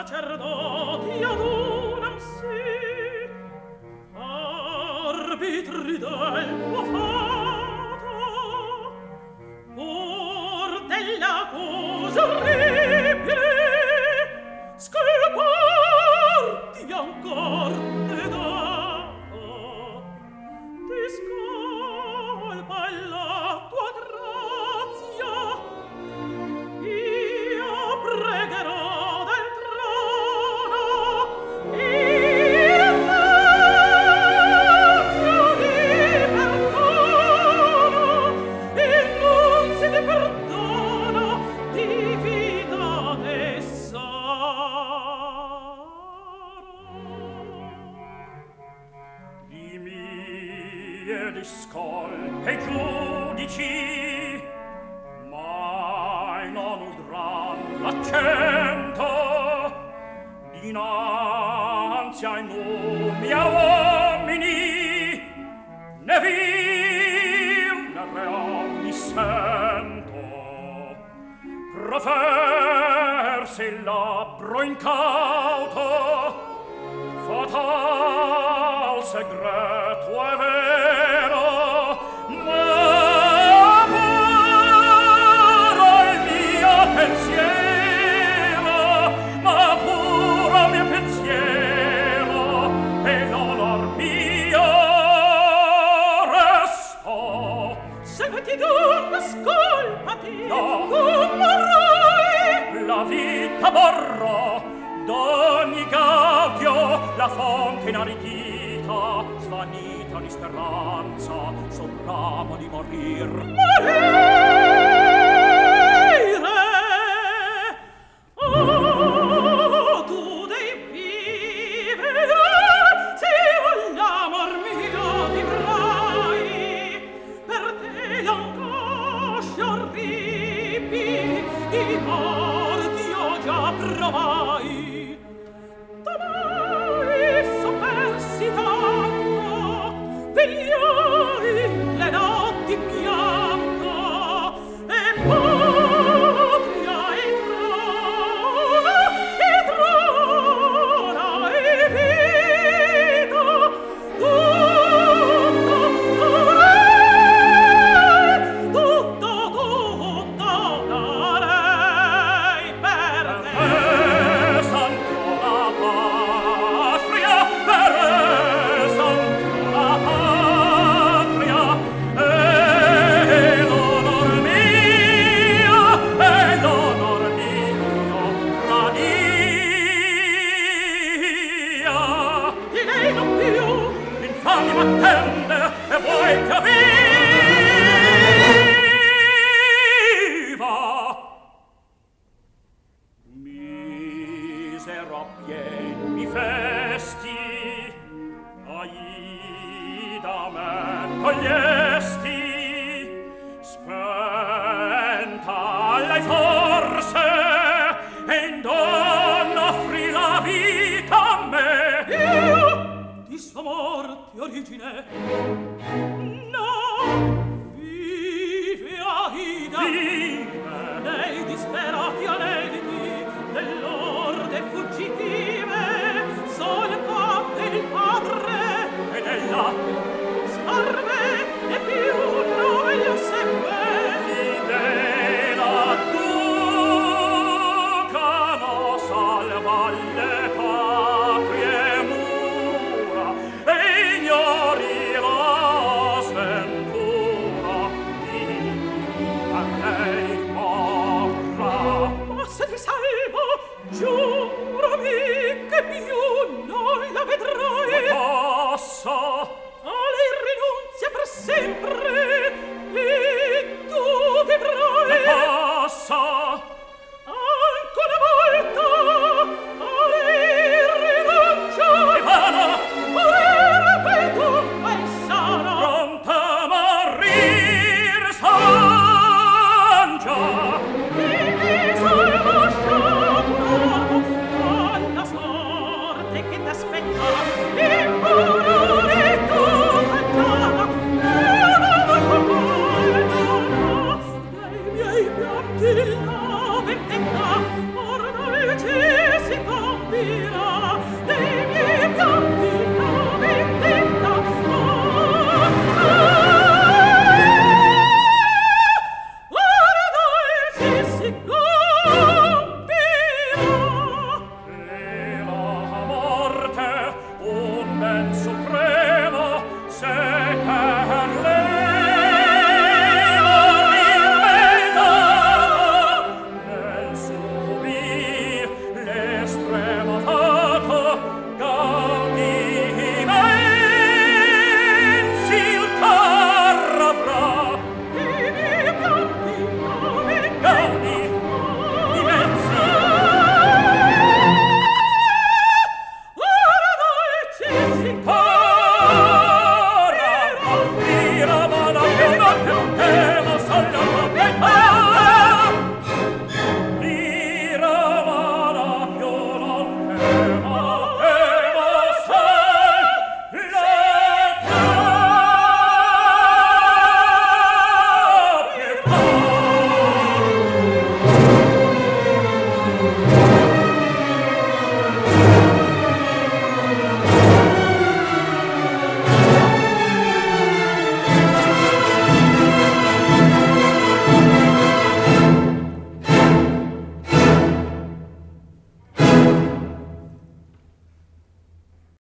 sacerdoti adunansi, arbitri del tuo fato, pur della cosa orribile, scolparti ancor te dato, ti scolpa la tua grazia, io pregherò del trono, io di perdono, innunzi di perdono, di vita e saro. Di mie di scolpe giudici mai non udran l'accento dinanzi ai numi a uomini né vil né real mi sento proferse il labbro incauto fatal segreto è vero ma puro il mio pensiero ma puro il mio pensiero e l'onor mio restò Salvati dunque, scolpati, no. tu morrai. La vita borrò d'ogni gaudio la fonte inaridita svanita ogni speranza sul ramo di morir Oh, tu devi vivere, se l'amor mio vivrai, per te l'angoscia orribili di morti io già provai. T'amai soffersi tanto, vegliai le notti pianto, e patria e trona e vita, tutto darei per te. santo la patria per santo la patria e l'onor mio tradia Di lei non più l'infamia m'attende e vuoi che viva misero pieni festi Aida me togliesti spenta lei forse e in dono offrì la vita a me io di sua morte origine no vive Aida vive nei disperati aneliti dell'orde fuggitive solcate il padre ed ella sparve e più non lo seppe della ducano salva le patrie mura e ignori la sventura di a lei morra ma se ti salvo giurami che più non la vedrai posso a lei rinunzia per sempre e tu vivrai posso ancora una volta a lei rinuncia e vano ora fai tu fai sana pronta a morir sangia vivi salvo sciagurato alla sorte che t'aspetta e pure tu cangiata dai miei pianti la vendetta ora dolcissima Thank you.